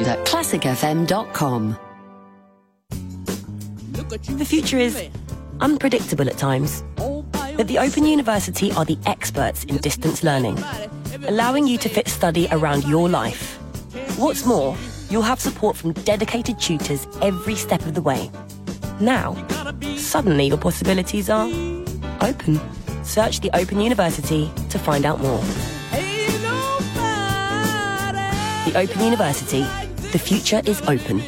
and at classicfm.com. The future is unpredictable at times, but the Open University are the experts in distance learning, allowing you to fit study around your life. What's more, you'll have support from dedicated tutors every step of the way. Now, suddenly your possibilities are open. Search the Open University to find out more. The Open University. The future is open.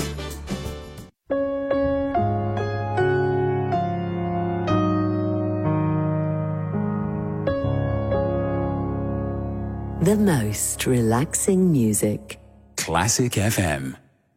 The most relaxing music. Classic FM.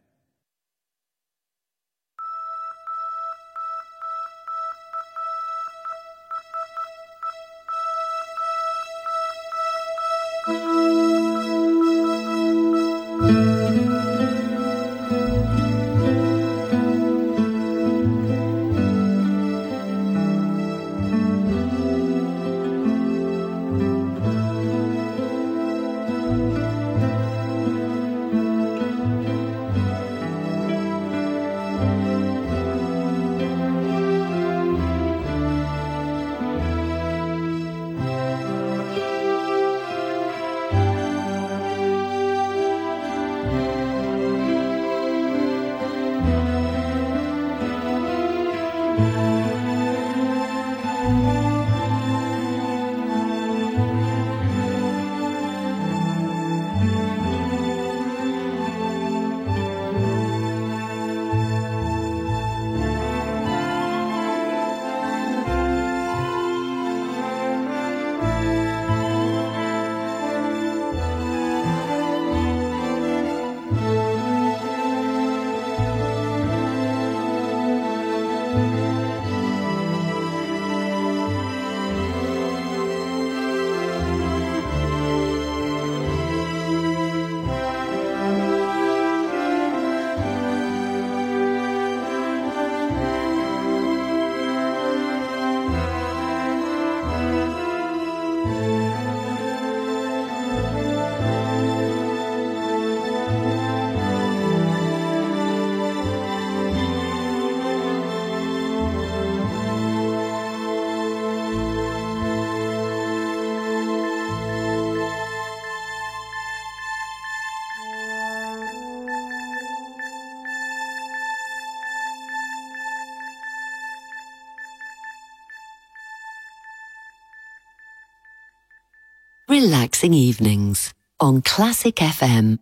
Relaxing evenings on Classic FM.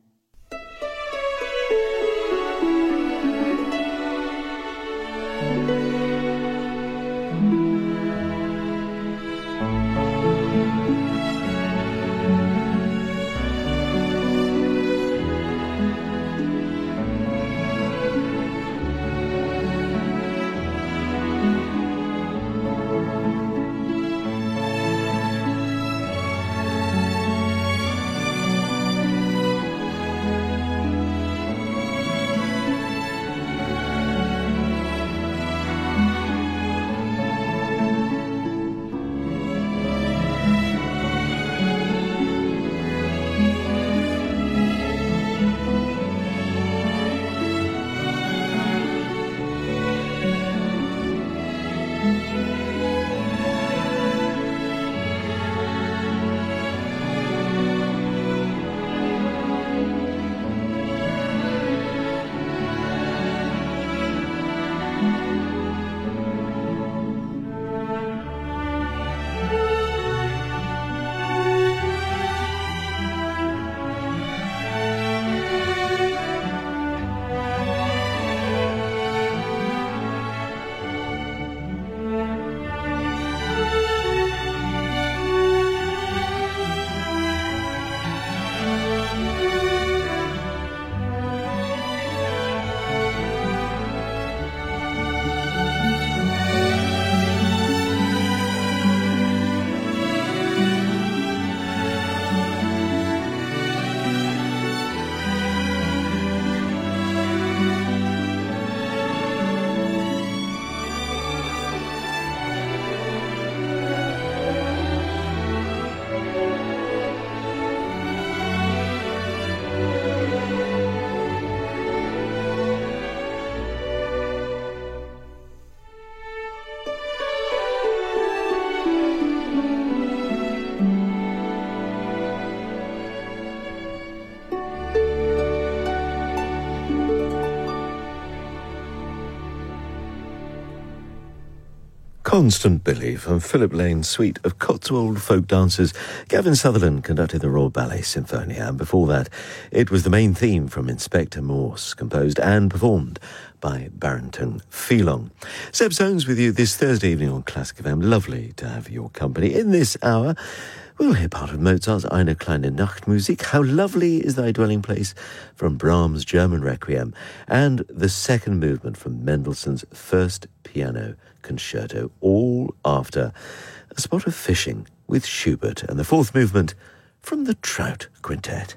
Constant Billy from Philip Lane's suite of Cotswold folk dancers. Gavin Sutherland conducted the Royal Ballet Symphonia, and before that, it was the main theme from Inspector Morse, composed and performed by Barrington Phelan. Seb Soames with you this Thursday evening on Classic FM. Lovely to have your company. In this hour, we'll hear part of Mozart's Eine kleine Nachtmusik, How Lovely is Thy Dwelling Place from Brahms' German Requiem, and the second movement from Mendelssohn's First Piano Concerto, all after a spot of fishing with Schubert, and the fourth movement from the Trout Quintet.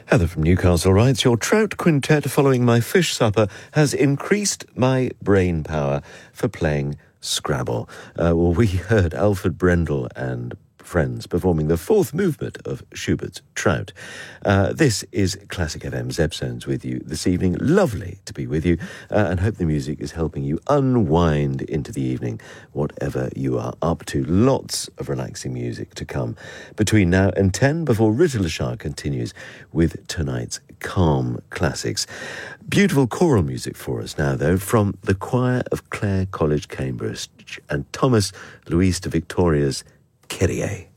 Heather from Newcastle writes, your trout quintet following my fish supper has increased my brain power for playing Scrabble. Well, we heard Alfred Brendel and friends performing the fourth movement of Schubert's Trout. This is Classic FM. Zeb Soanes with you this evening. Lovely to be with you, and hope the music is helping you unwind into the evening, whatever you are up to. Lots of relaxing music to come between now and 10 before Rita Lashar continues with tonight's Calm Classics. Beautiful choral music for us now, though, from the choir of Clare College, Cambridge, and Thomas Louis de Victoria's Kyrie.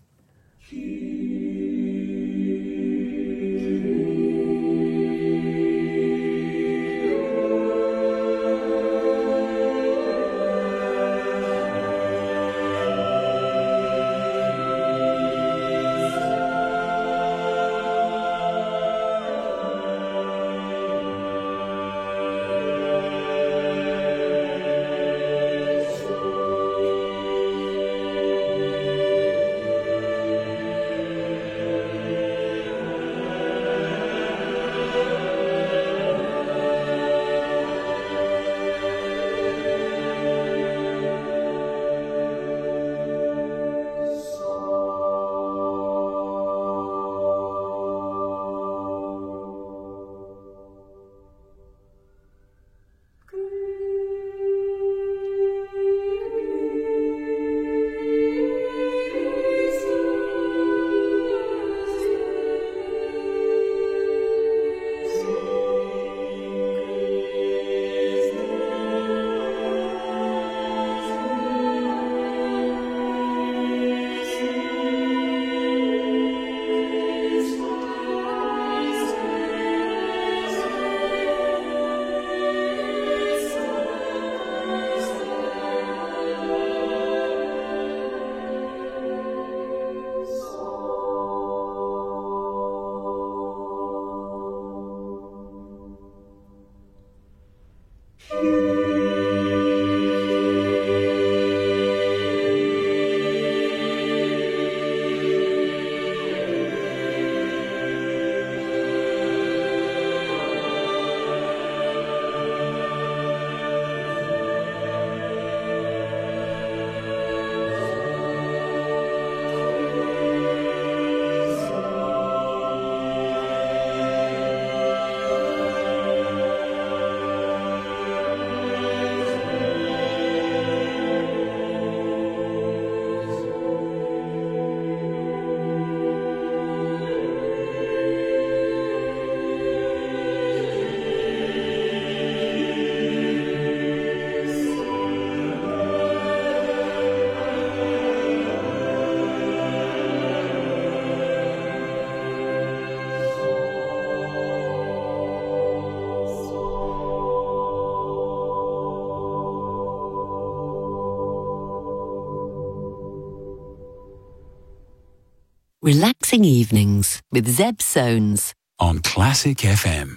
Relaxing Evenings with Zeb Soanes on Classic FM.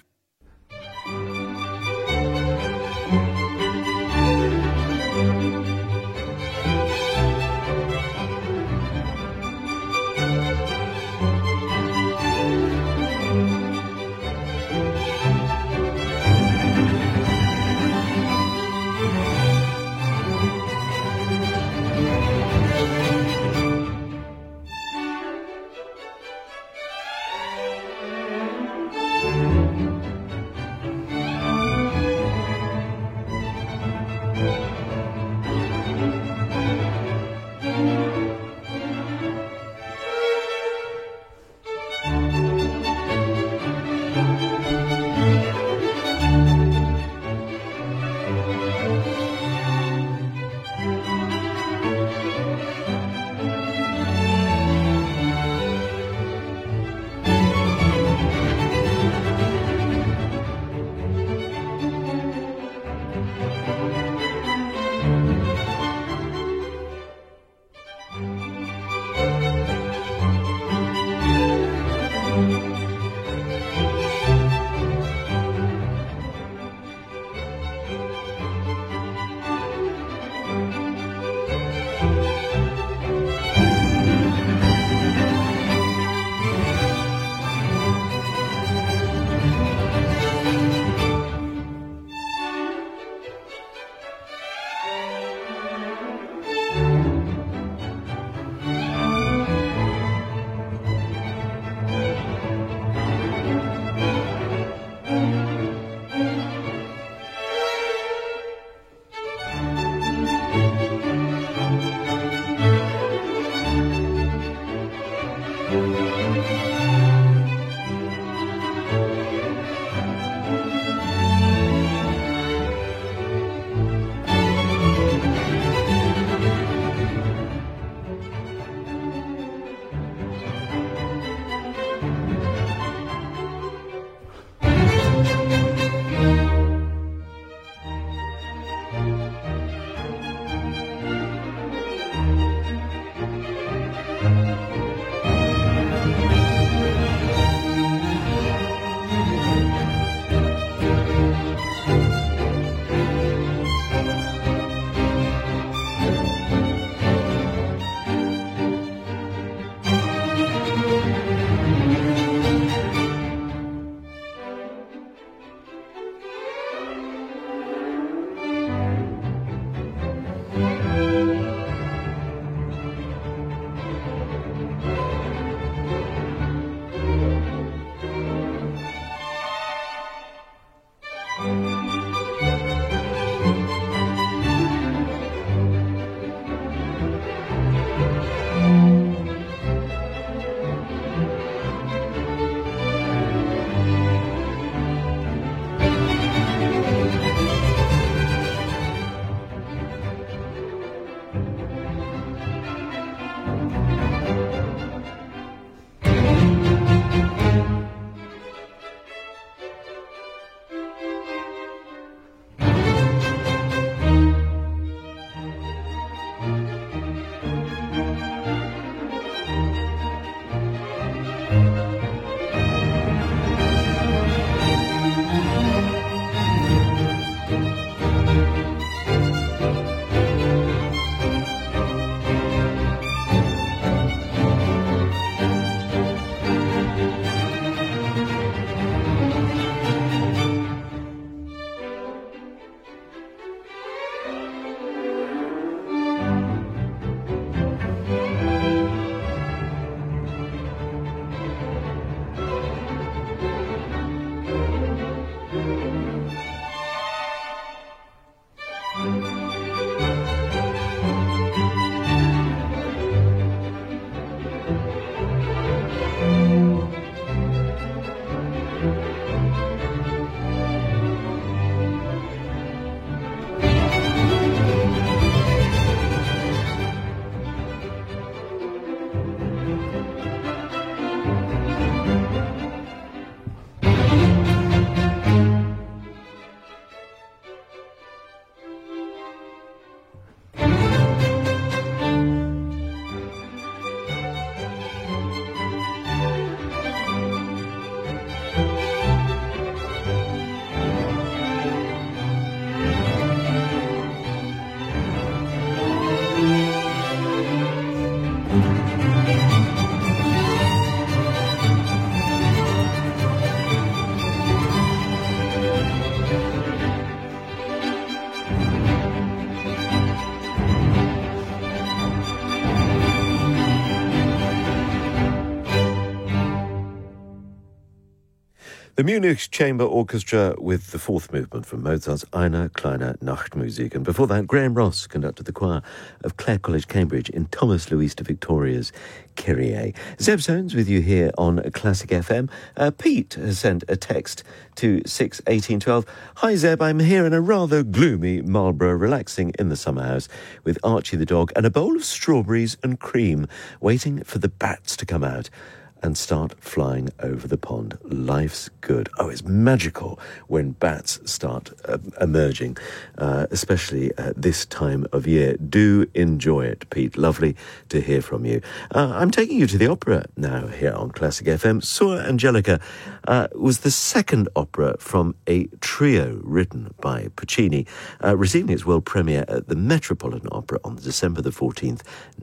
The Munich Chamber Orchestra with the fourth movement from Mozart's Eine kleine Nachtmusik. And before that, Graham Ross conducted the choir of Clare College, Cambridge in Thomas Louis de Victoria's Kyrie. Zeb Soanes with you here on Classic FM. Pete has sent a text to 61812. Hi Zeb, I'm here in a rather gloomy Marlborough, relaxing in the summer house with Archie the dog and a bowl of strawberries and cream, waiting for the bats to come out and start flying over the pond. Life's good. Oh, it's magical when bats start emerging, especially this time of year. Do enjoy it, Pete. Lovely to hear from you. I'm taking you to the opera now here on Classic FM. Suor Angelica was the second opera from a trio written by Puccini, receiving its world premiere at the Metropolitan Opera on December the 14th,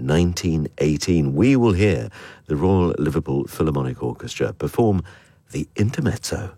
1918. We will hear the Royal Liverpool Philharmonic Orchestra perform the Intermezzo.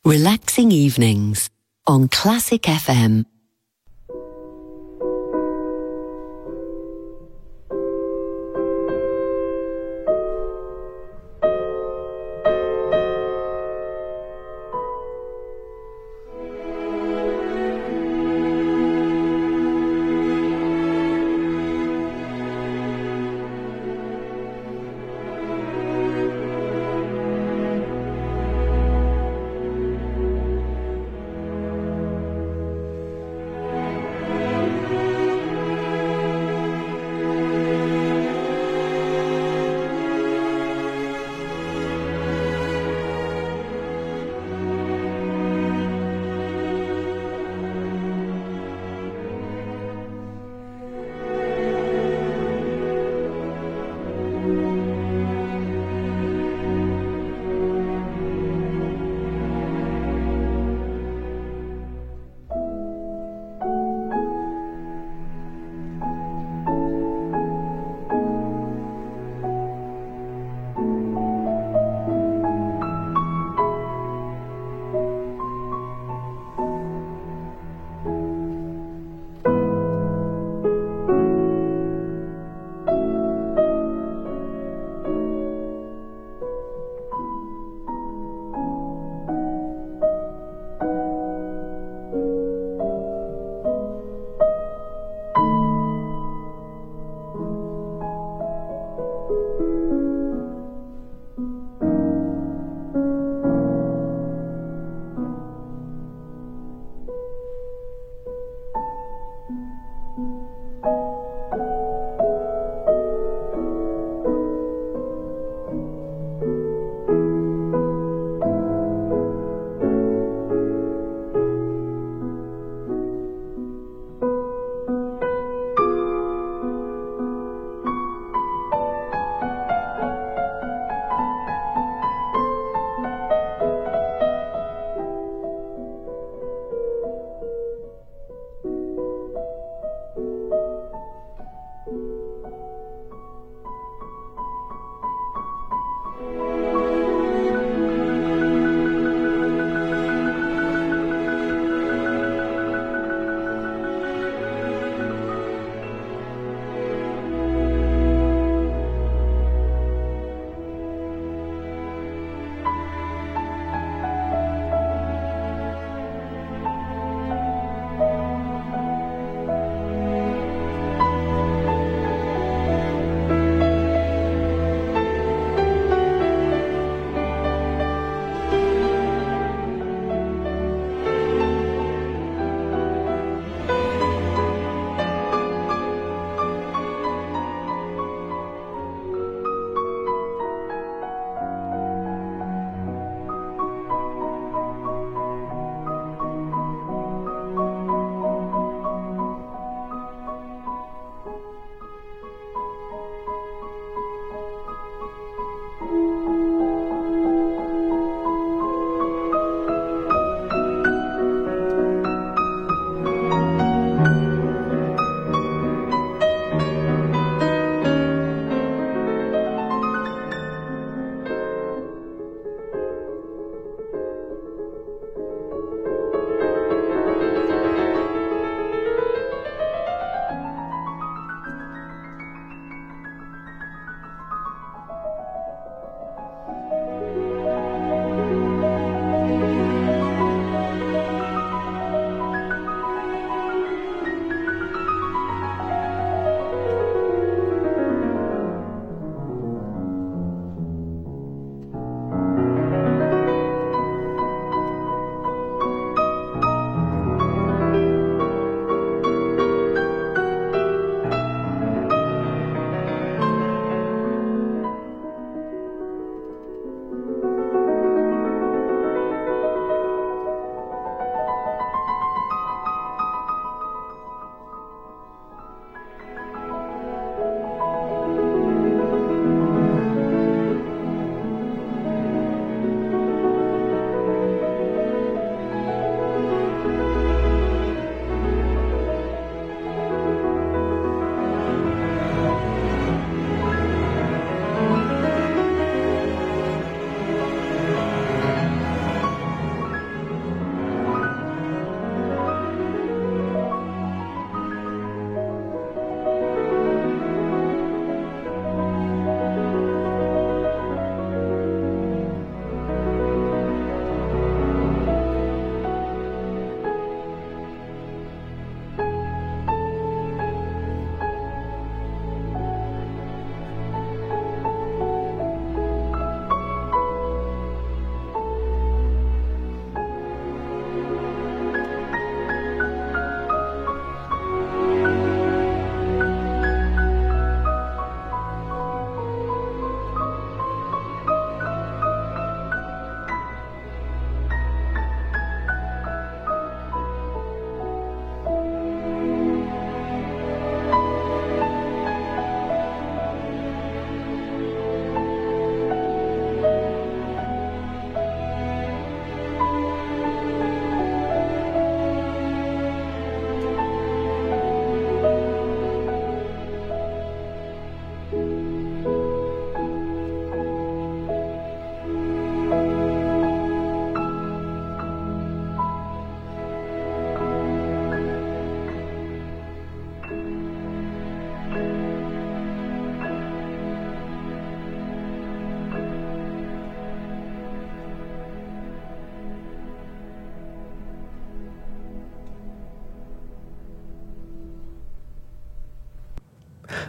Relaxing evenings on Classic FM.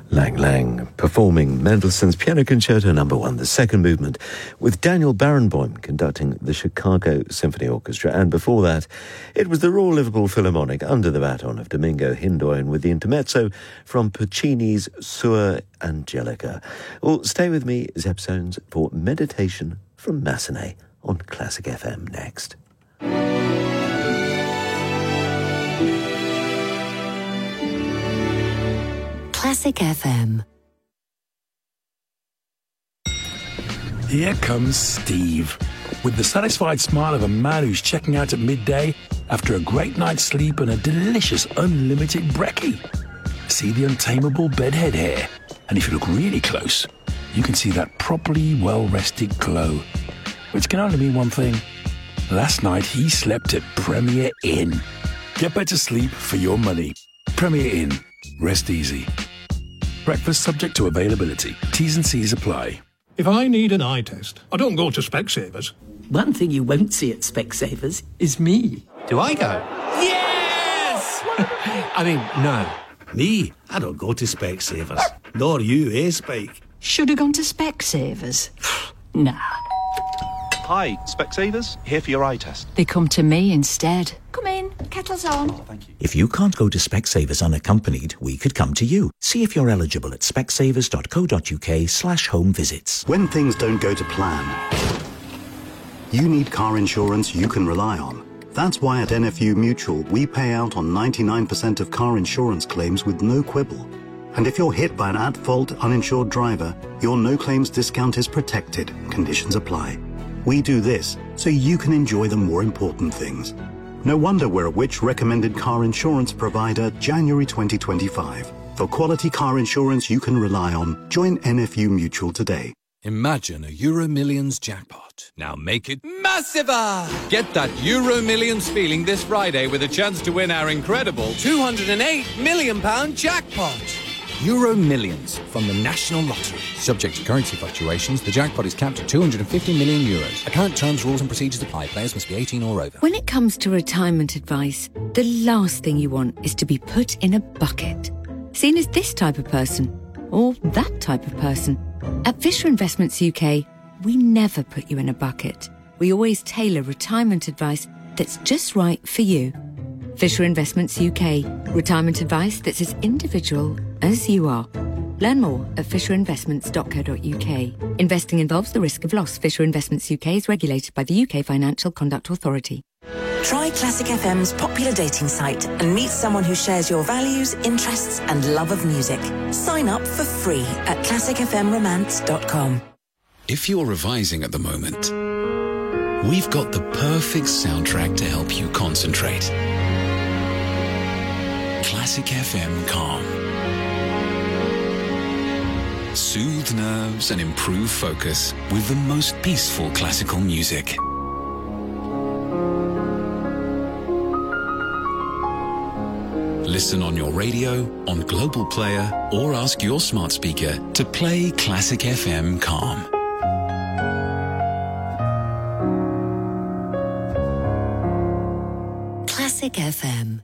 Lang Lang performing Mendelssohn's Piano Concerto No. 1, the second movement, with Daniel Barenboim conducting the Chicago Symphony Orchestra. And before that, it was the Royal Liverpool Philharmonic under the baton of Domingo Hindoyan with the intermezzo from Puccini's Sua Angelica. Well, stay with me, Zeb Soanes, for Meditation from Massenet on Classic FM next. Classic FM. Here comes Steve, with the satisfied smile of a man who's checking out at midday after a great night's sleep and a delicious unlimited brekkie. See the untamable bedhead hair, and if you look really close, you can see that properly well-rested glow, which can only mean one thing. Last night he slept at Premier Inn. Get better sleep for your money. Premier Inn. Rest easy. Breakfast subject to availability. T's and C's apply. If I need an eye test, I don't go to Specsavers. One thing you won't see at Specsavers is me. Do I go? Yes! I mean, no. Me, I don't go to Specsavers. Nor you, Spike? Should have gone to Specsavers. Nah. Hi, Specsavers, here for your eye test. They come to me instead. Come in, kettle's on. Oh, thank you. If you can't go to Specsavers unaccompanied, we could come to you. See if you're eligible at specsavers.co.uk/home visits. When things don't go to plan, you need car insurance you can rely on. That's why at NFU Mutual, we pay out on 99% of car insurance claims with no quibble. And if you're hit by an at-fault uninsured driver, your no-claims discount is protected. Conditions apply. We do this so you can enjoy the more important things. No wonder we're a Which recommended car insurance provider January 2025. For quality car insurance you can rely on, join NFU Mutual today. Imagine a Euro Millions jackpot. Now make it massiver! Get that Euro Millions feeling this Friday with a chance to win our incredible £208 million jackpot. Euro Millions from the National Lottery. Subject to currency fluctuations, the jackpot is capped at €250 million. Account terms, rules and procedures apply. Players must be 18 or over. When it comes to retirement advice, the last thing you want is to be put in a bucket. Seen as this type of person, or that type of person. At Fisher Investments UK, we never put you in a bucket. We always tailor retirement advice that's just right for you. Fisher Investments UK. Retirement advice that's as individual as you are. Learn more at fisherinvestments.co.uk. Investing involves the risk of loss. Fisher Investments UK is regulated by the UK Financial Conduct Authority. Try Classic FM's popular dating site and meet someone who shares your values, interests and love of music. Sign up for free at classicfmromance.com. If you're revising at the moment, we've got the perfect soundtrack to help you concentrate. Classic FM Calm. Soothe nerves and improve focus with the most peaceful classical music. Listen on your radio, on Global Player, or ask your smart speaker to play Classic FM Calm. Classic FM.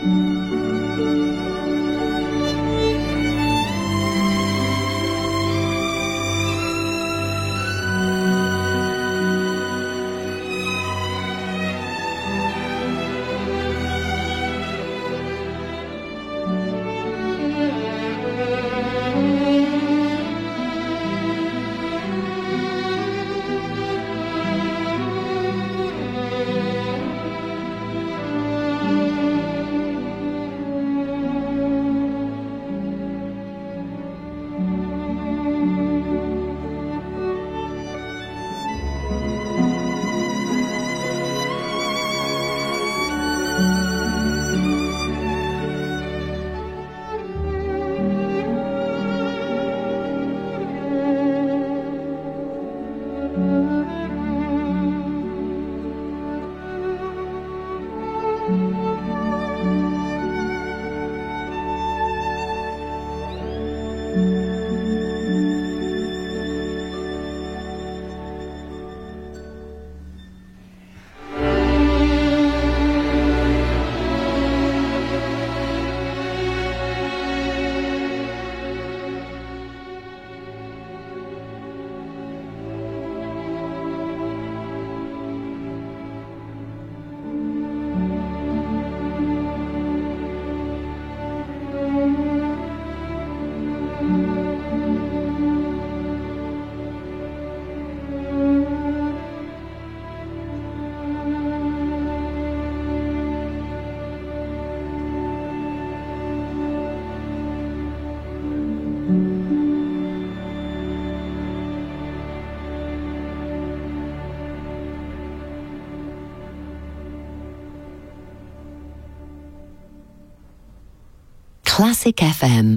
Classic FM.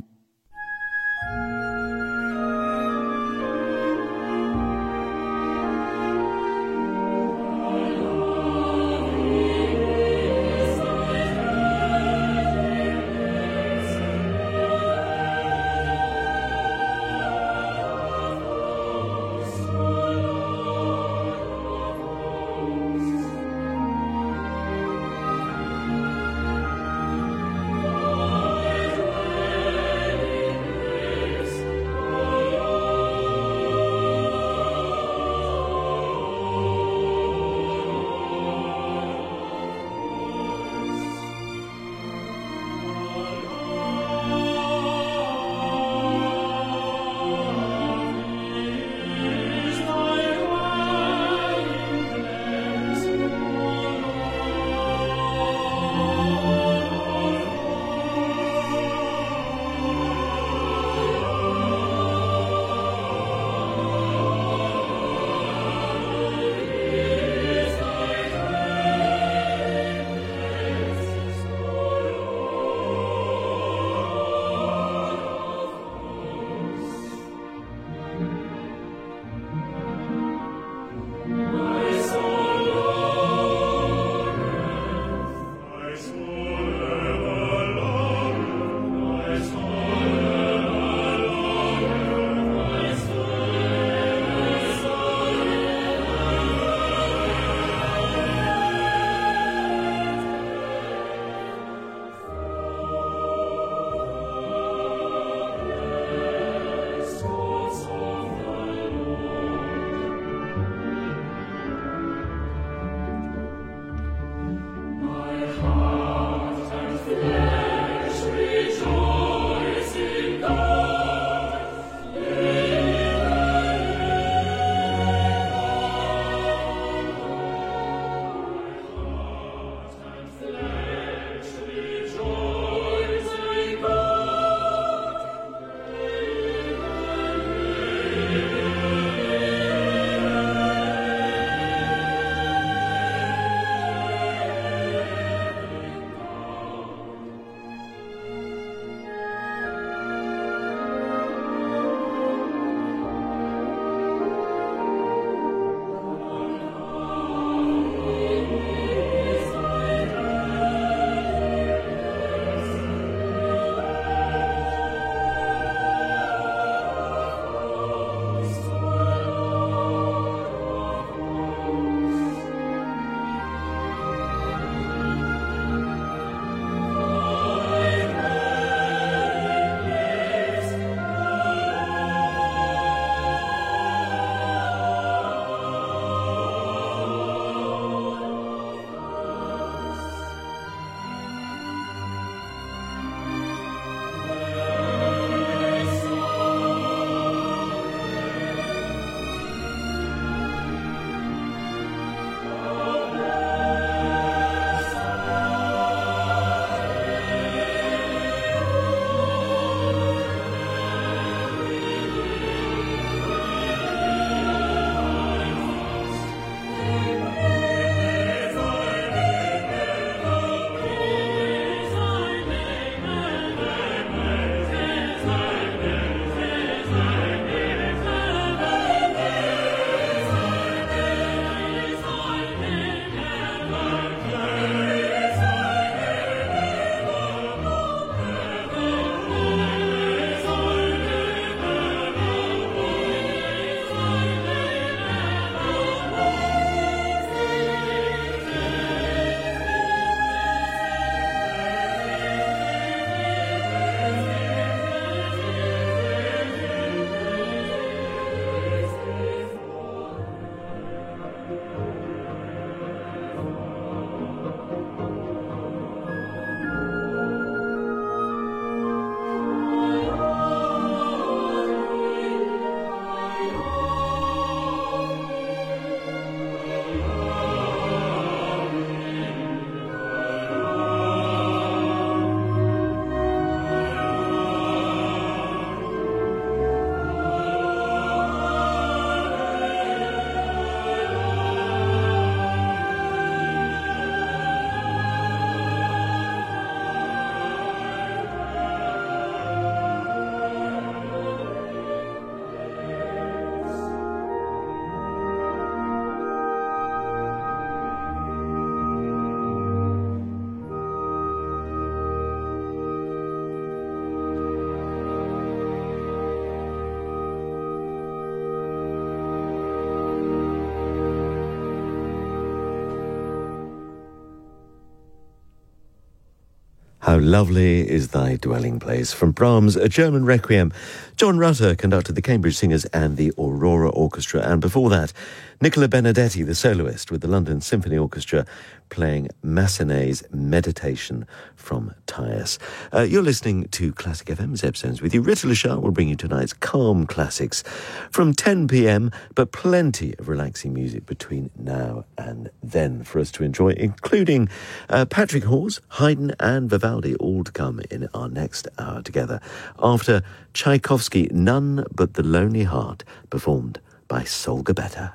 How Lovely is Thy Dwelling Place from Brahms' A German Requiem. John Rutter conducted the Cambridge Singers and the Aurora Orchestra, and before that, Nicola Benedetti, the soloist, with the London Symphony Orchestra, playing Massenet's Meditation from Tyus. You're listening to Classic FM. Zeb Soames with you. Rita Lashar will bring you tonight's calm classics from 10 p.m, but plenty of relaxing music between now and then for us to enjoy, including Patrick Hawes, Haydn and Vivaldi, all to come in our next hour together. After Tchaikovsky, None But the Lonely Heart, performed by Sol Gabetta.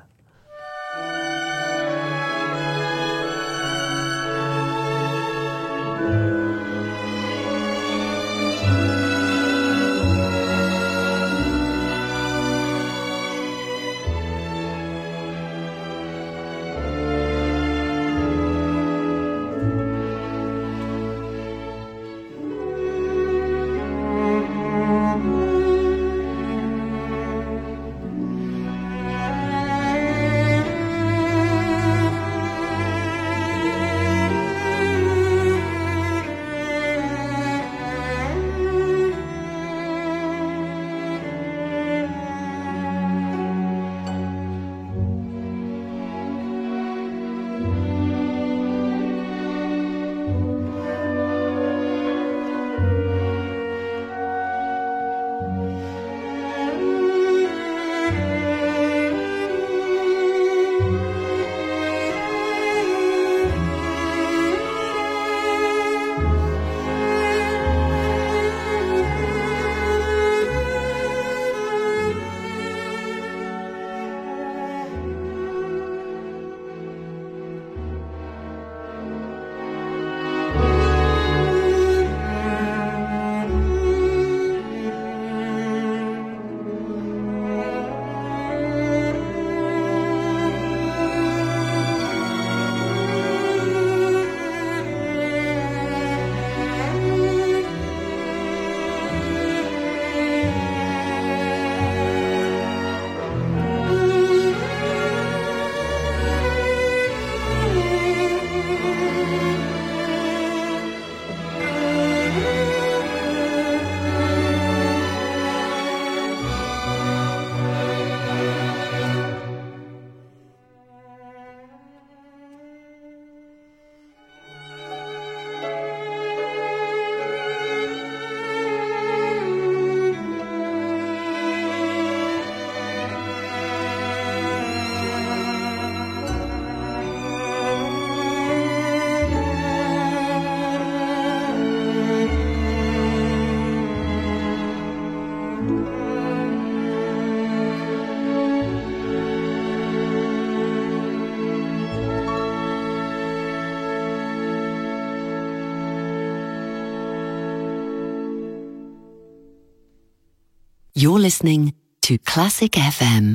You're listening to Classic FM.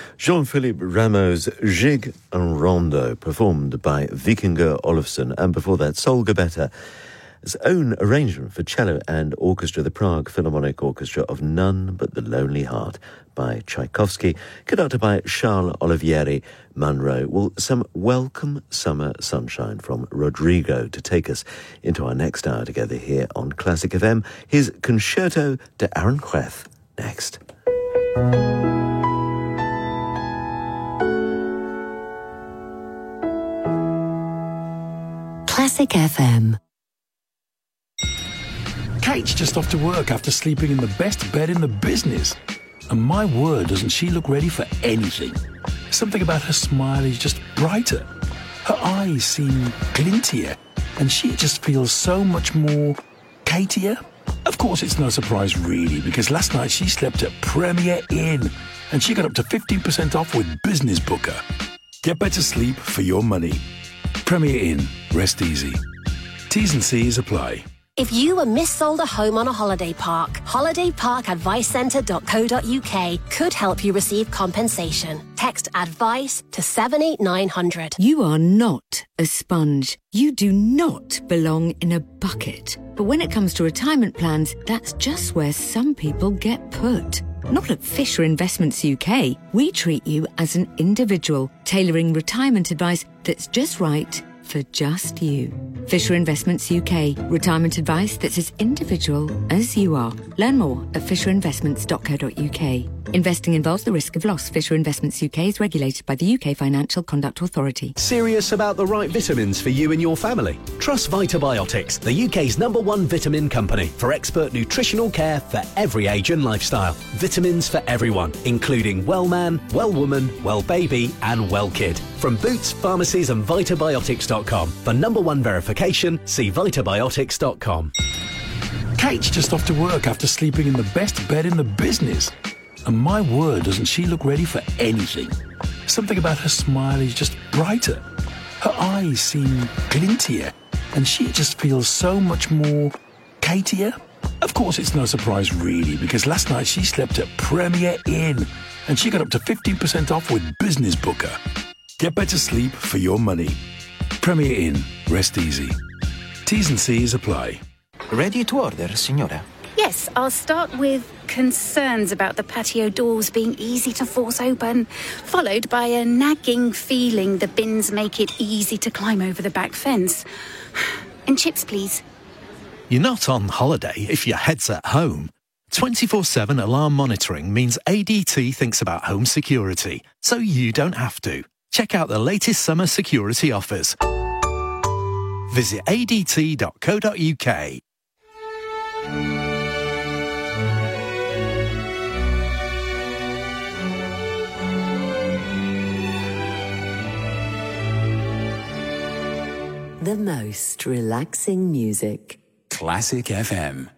Jean-Philippe Rameau's Jig and Rondo, performed by Vikingur Olofsson, and before that, Sol Gabbetta's own arrangement for cello and orchestra, the Prague Philharmonic Orchestra of None But the Lonely Heart by Tchaikovsky, conducted by Charles Olivieri Munro. Well, some welcome summer sunshine from Rodrigo to take us into our next hour together here on Classic FM. His Concerto de Aranjuez next. Classic FM. Kate's just off to work after sleeping in the best bed in the business. And my word, doesn't she look ready for anything? Something about her smile is just brighter. Her eyes seem glintier, and she just feels so much more Katier. Of course, it's no surprise really, because last night she slept at Premier Inn, and she got up to 15% off with Business Booker. Get better sleep for your money. Premier Inn. Rest easy. T's and C's apply. If you were missold a home on a holiday park, holidayparkadvicecentre.co.uk could help you receive compensation. Text ADVICE to 78900. You are not a sponge. You do not belong in a bucket. But when it comes to retirement plans, that's just where some people get put. Not at Fisher Investments UK. We treat you as an individual, tailoring retirement advice that's just right for just you. Fisher Investments UK. Retirement advice that's as individual as you are. Learn more at fisherinvestments.co.uk. Investing involves the risk of loss. Fisher Investments UK is regulated by the UK Financial Conduct Authority. Serious about the right vitamins for you and your family? Trust Vitabiotics, the UK's #1 vitamin company, for expert nutritional care for every age and lifestyle. Vitamins for everyone, including well man, well woman, well baby and well kid. From Boots, pharmacies and Vitabiotics.com. For #1 verification, see Vitabiotics.com. Kate's just off to work after sleeping in the best bed in the business. And my word, doesn't she look ready for anything? Something about her smile is just brighter. Her eyes seem glintier, and she just feels so much more Katier. Of course, it's no surprise really, because last night she slept at Premier Inn, and she got up to 15% off with Business Booker. Get better sleep for your money. Premier Inn. Rest easy. T's and C's apply. Ready to order, signora? Yes, I'll start with concerns about the patio doors being easy to force open, followed by a nagging feeling the bins make it easy to climb over the back fence. And chips, please. You're not on holiday if your head's at home. 24/7 alarm monitoring means ADT thinks about home security, so you don't have to. Check out the latest summer security offers. Visit adt.co.uk. The most relaxing music. Classic FM.